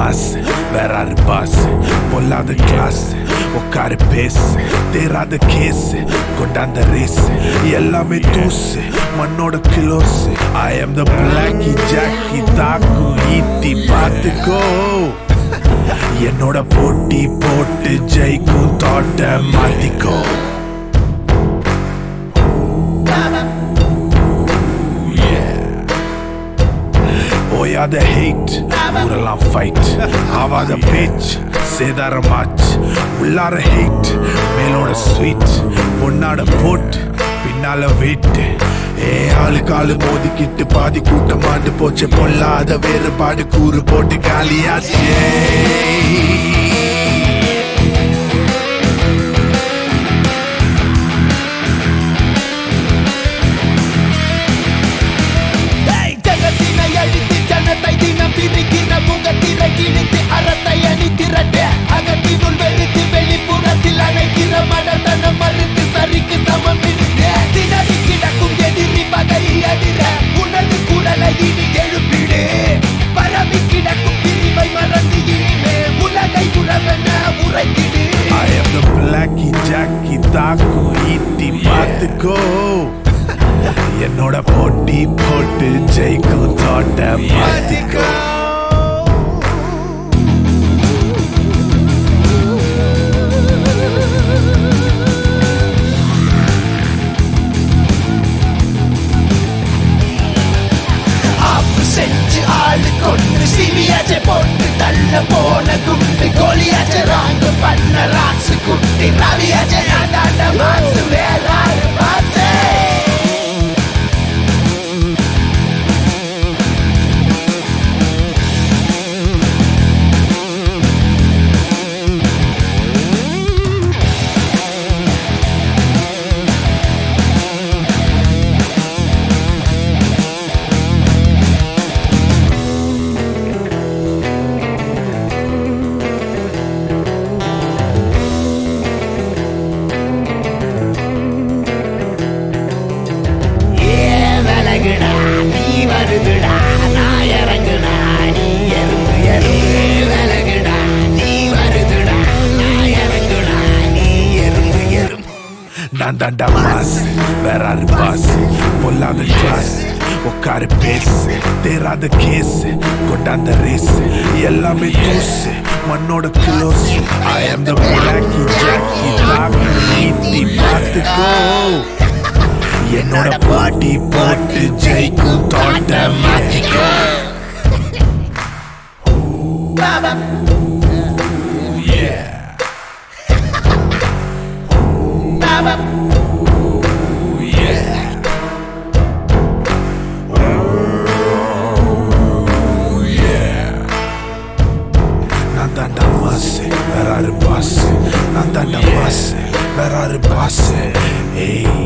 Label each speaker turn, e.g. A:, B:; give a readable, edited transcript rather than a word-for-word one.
A: Mass வேறாரு boss பொல்லாத class உட்காரு பேசு தேராத கேஸ் கொண்டாந்த ரேஸ் எல்லாமே தூசு மண்ணோட close I am the blacky Jackie தாக்கு ஈட்டி பார்த்துக்கோ என்னோட போட்டி போட்டு ஜெயிக்கும் தோட்ட மாத்திக்கோ ஓயாத ஹேட் ஊரெல்லாம் ஃபைட் ஆவாத பேச் சேதார மாச் உள்ளார ஹேட் மேலோட ஸ்வீட் பொன்னாட போட் பின்னால வெயிட் ஆளு மோதிக்கிட்டு பாதி கூட்டம் மாண்டு போச்சு பொல்லாத வேறுபாடு கூறு போட்டு காலியாச்சே I am the blacky Jackie தாக்கு ஈட்டி பார்த்துக்கோ என்னோட போட்டி போட்டு ஜெயிக்கும் தோட்ட மாத்திக்கோ
B: செஞ்சு ஆளு கொண்டு சிவியாச்ச போட்டு தள்ள போன குண்டு கோலியாச்ச ராங்கு பண்ண ராசு குட்டி ரவியாச்ச நாடாண்ட மாசு வேளாறு பாசே
A: நான் தாண்டா மாஸ் வேறாரு பாஸ் பொல்லாத கிளாஸ் உட்காரு பேசு தேராத கேஸ் கொண்டாந்த ரேஸ் எல்லாமே தூசு மண்ணோட close I am the blacky Jackie தாக்கு ஈட்டி பார்த்துக்கோ என்னோட போட்டி போட்டு ஜெயிக்கும் தோட்ட மாத்திக்கோ Nandanda masse, verare basse, nandanda masse, verare basse, ehi.